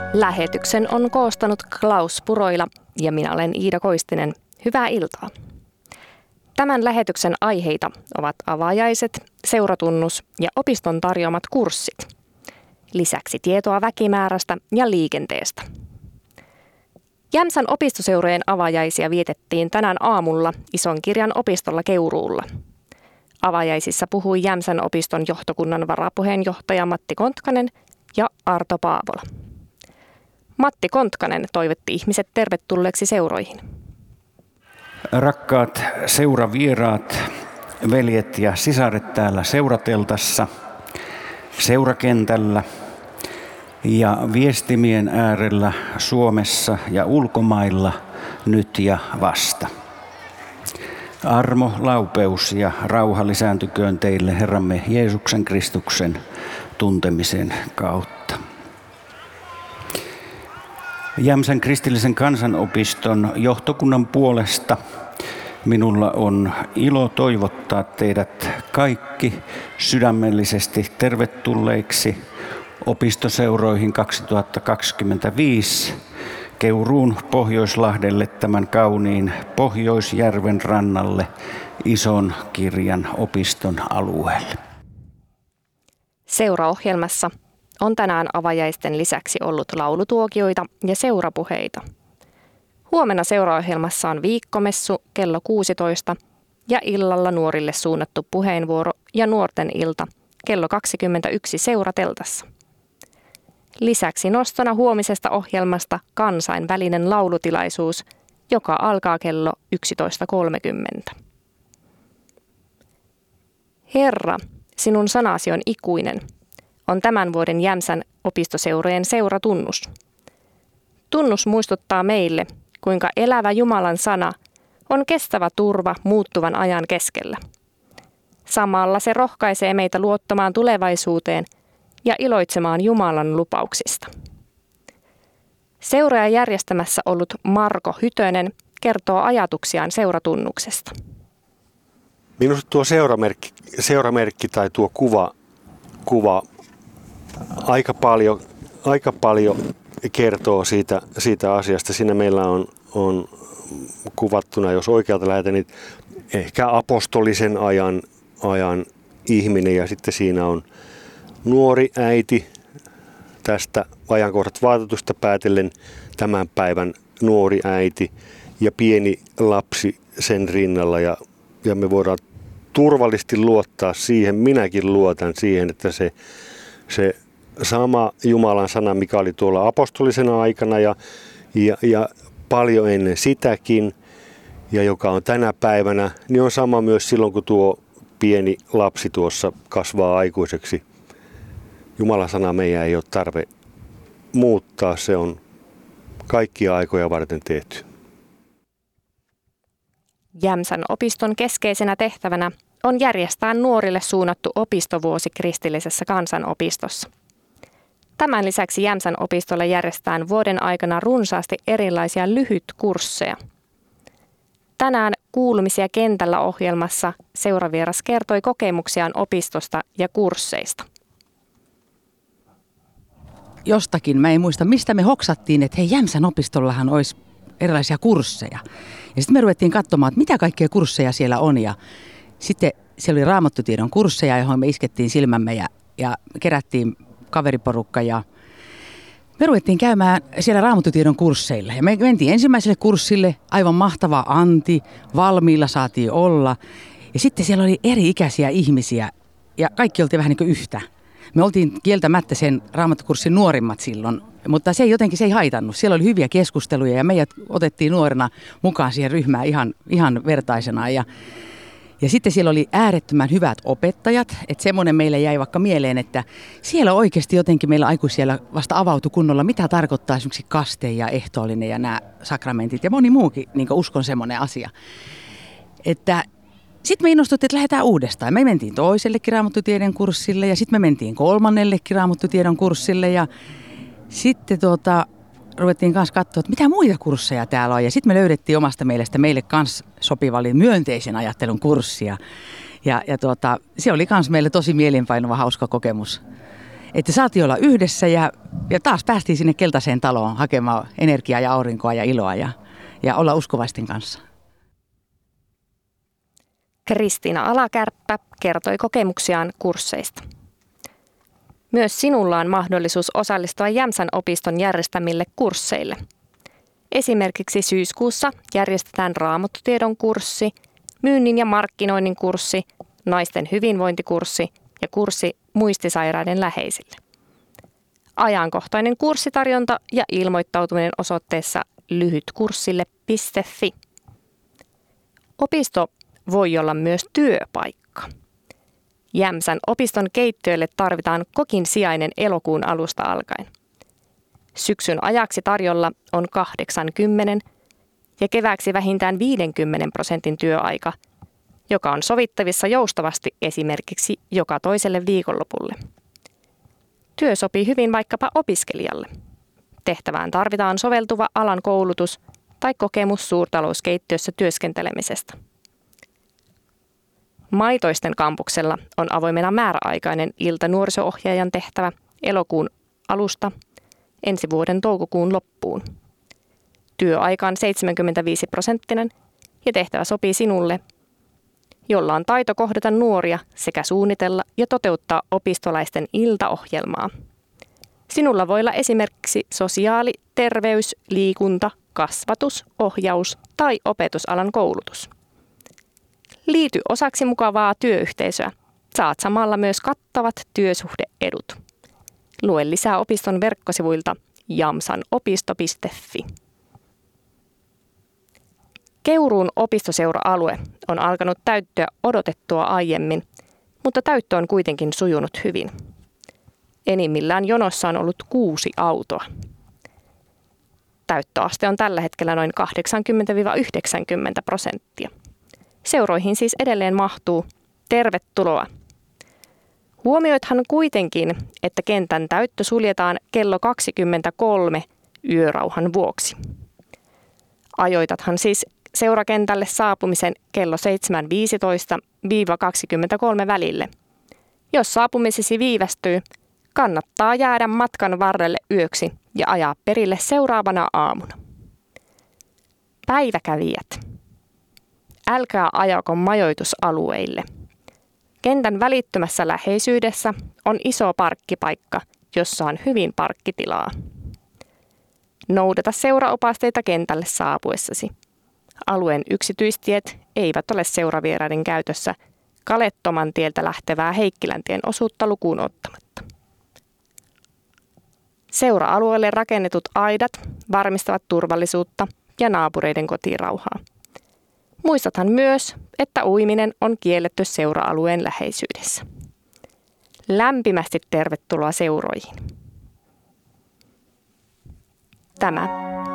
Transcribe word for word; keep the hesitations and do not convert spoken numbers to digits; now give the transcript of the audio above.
Lähetyksen on koostanut Klaus Puroila ja minä olen Iida Koistinen. Hyvää iltaa. Tämän lähetyksen aiheita ovat avajaiset, seuratunnus ja opiston tarjoamat kurssit. Lisäksi tietoa väkimäärästä ja liikenteestä. Jämsän opistoseurojen avajaisia vietettiin tänään aamulla Isonkirjan opistolla Keuruulla. Avajaisissa puhui Jämsän opiston johtokunnan varapuheenjohtaja Matti Kontkanen ja Arto Paavola. Matti Kontkanen toivotti ihmiset tervetulleeksi seuroihin. Rakkaat seuravieraat, veljet ja sisaret täällä seurateltassa, seurakentällä ja viestimien äärellä Suomessa ja ulkomailla nyt ja vasta. Armo, laupeus ja rauha lisääntyköön teille Herramme Jeesuksen Kristuksen tuntemisen kautta. Jämsän kristillisen kansanopiston johtokunnan puolesta minulla on ilo toivottaa teidät kaikki sydämellisesti tervetulleiksi opistoseuroihin kaksituhattakaksikymmentäviisi Keuruun Pohjoislahdelle, tämän kauniin Pohjoisjärven rannalle, Isonkirjan opiston alueelle. Seuraohjelmassa on tänään avajaisten lisäksi ollut laulutuokioita ja seurapuheita. Huomenna seuraohjelmassa on viikkomessu kello kuusitoista ja illalla nuorille suunnattu puheenvuoro ja nuorten ilta kello kaksikymmentäyksi seurateltassa. Lisäksi nostona huomisesta ohjelmasta kansainvälinen laulutilaisuus, joka alkaa kello yksitoista kolmekymmentä. Herra, sinun sanasi on ikuinen, on tämän vuoden Jämsän opistoseurojen seuratunnus. Tunnus muistuttaa meille, kuinka elävä Jumalan sana on kestävä turva muuttuvan ajan keskellä. Samalla se rohkaisee meitä luottamaan tulevaisuuteen ja iloitsemaan Jumalan lupauksista. Seuraa järjestämässä ollut Marko Hytönen kertoo ajatuksiaan seuratunnuksesta. Minusta tuo seuramerkki, seuramerkki tai tuo kuva, kuva aika paljon, aika paljon kertoo siitä, siitä asiasta. Siinä meillä on, on kuvattuna, jos oikealta lähdetään, niin ehkä apostolisen ajan, ajan ihminen ja sitten siinä on nuori äiti tästä ajankohdat vaatetusta päätellen tämän päivän nuori äiti ja pieni lapsi sen rinnalla ja, ja me voidaan turvallisesti luottaa siihen, minäkin luotan siihen, että se, se sama Jumalan sana, mikä oli tuolla apostolisena aikana ja, ja, ja paljon ennen sitäkin ja joka on tänä päivänä, niin on sama myös silloin, kun tuo pieni lapsi tuossa kasvaa aikuiseksi. Jumalan sana meidän ei ole tarve muuttaa, se on kaikkia aikoja varten tehty. Jämsän opiston keskeisenä tehtävänä on järjestää nuorille suunnattu opistovuosi kristillisessä kansanopistossa. Tämän lisäksi Jämsän opistolle järjestetään vuoden aikana runsaasti erilaisia lyhytkursseja. Tänään kuulumisia kentällä -ohjelmassa seuravieras kertoi kokemuksiaan opistosta ja kursseista. Jostakin, mä en muista, mistä me hoksattiin, että hei, Jämsän opistollahan olisi erilaisia kursseja. Ja sitten me ruvettiin katsomaan, että mitä kaikkea kursseja siellä on. Ja sitten siellä oli raamattutiedon kursseja, johon me iskettiin silmämme ja, ja kerättiin kaveriporukka. Ja me ruvettiin käymään siellä raamattutiedon kursseilla. Ja me mentiin ensimmäiselle kurssille, aivan mahtava anti, valmiilla saatiin olla. Ja sitten siellä oli eri-ikäisiä ihmisiä ja kaikki oltiin vähän niin kuin yhtä. Me oltiin kieltämättä sen raamattokurssin nuorimmat silloin, mutta se ei jotenkin se ei haitannut. Siellä oli hyviä keskusteluja ja meidät otettiin nuorena mukaan siihen ryhmään ihan, ihan vertaisena. Ja, ja sitten siellä oli äärettömän hyvät opettajat, että semmoinen meille jäi vaikka mieleen, että siellä oikeasti jotenkin meillä aikuisilla vasta avautui kunnolla, mitä tarkoittaa esimerkiksi kaste ja ehtoollinen ja nämä sakramentit ja moni muukin niin kuin uskon semmoinen asia. Että sitten me innostuttiin, että lähdetään uudestaan. Me mentiin toisellekin raamattutiedon kurssille ja sitten me mentiin kolmannellekin raamattutiedon kurssille ja sitten tuota, ruvettiin kanssa katsoa, että mitä muita kursseja täällä on. Ja sitten me löydettiin omasta mielestä meille kanssa sopiva myönteisen ajattelun kurssia. Ja, ja tuota, se oli myös meille tosi mielenpainuva hauska kokemus. Että saatiin olla yhdessä ja, ja taas päästiin sinne keltaiseen taloon hakemaan energiaa ja aurinkoa ja iloa ja, ja olla uskovaisten kanssa. Kristiina Alakärppä kertoi kokemuksiaan kursseista. Myös sinulla on mahdollisuus osallistua Jämsän opiston järjestämille kursseille. Esimerkiksi syyskuussa järjestetään raamattutiedon kurssi, myynnin ja markkinoinnin kurssi, naisten hyvinvointikurssi ja kurssi muistisairaiden läheisille. Ajankohtainen kurssitarjonta ja ilmoittautuminen osoitteessa lyhytkurssille piste fi. Opisto voi olla myös työpaikka. Jämsän opiston keittiöille tarvitaan kokin sijainen elokuun alusta alkaen. Syksyn ajaksi tarjolla on kahdeksankymmentä ja kevääksi vähintään viidenkymmenen prosentin työaika, joka on sovittavissa joustavasti esimerkiksi joka toiselle viikonlopulle. Työ sopii hyvin vaikkapa opiskelijalle. Tehtävään tarvitaan soveltuva alan koulutus tai kokemus suurtalouskeittiössä työskentelemisestä. Maitoisten kampuksella on avoimena määräaikainen iltanuoriso-ohjaajan tehtävä elokuun alusta ensi vuoden toukokuun loppuun. Työaika on seitsemänkymmentäviisi prosenttinen ja tehtävä sopii sinulle, jolla on taito kohdata nuoria sekä suunnitella ja toteuttaa opistolaisten iltaohjelmaa. Sinulla voi olla esimerkiksi sosiaali-, terveys-, liikunta-, kasvatus-, ohjaus- tai opetusalan koulutus. Liity osaksi mukavaa työyhteisöä. Saat samalla myös kattavat työsuhdeedut. Lue lisää opiston verkkosivuilta jamsanopisto piste fi. Keuruun opistoseura-alue on alkanut täyttyä odotettua aiemmin, mutta täyttö on kuitenkin sujunut hyvin. Enimmillään jonossa on ollut kuusi autoa. Täyttöaste on tällä hetkellä noin kahdeksankymmentä yhdeksänkymmentä prosenttia. Seuroihin siis edelleen mahtuu. Tervetuloa! Huomioithan kuitenkin, että kentän täyttö suljetaan kello kaksikymmentäkolme yörauhan vuoksi. Ajoitathan siis seurakentälle saapumisen kello seitsemän viisitoista kaksikymmentäkolme välille. Jos saapumisesi viivästyy, kannattaa jäädä matkan varrelle yöksi ja ajaa perille seuraavana aamuna. Päiväkävijät. Älkää ajako majoitusalueille. Kentän välittömässä läheisyydessä on iso parkkipaikka, jossa on hyvin parkkitilaa. Noudata seuraopasteita kentälle saapuessasi. Alueen yksityistiet eivät ole seuravieraiden käytössä Kalettoman tieltä lähtevää Heikkiläntien osuutta lukuun ottamatta. Seura-alueelle rakennetut aidat varmistavat turvallisuutta ja naapureiden kotirauhaa. Muistathan myös, että uiminen on kielletty seura-alueen läheisyydessä. Lämpimästi tervetuloa seuroihin. Tämä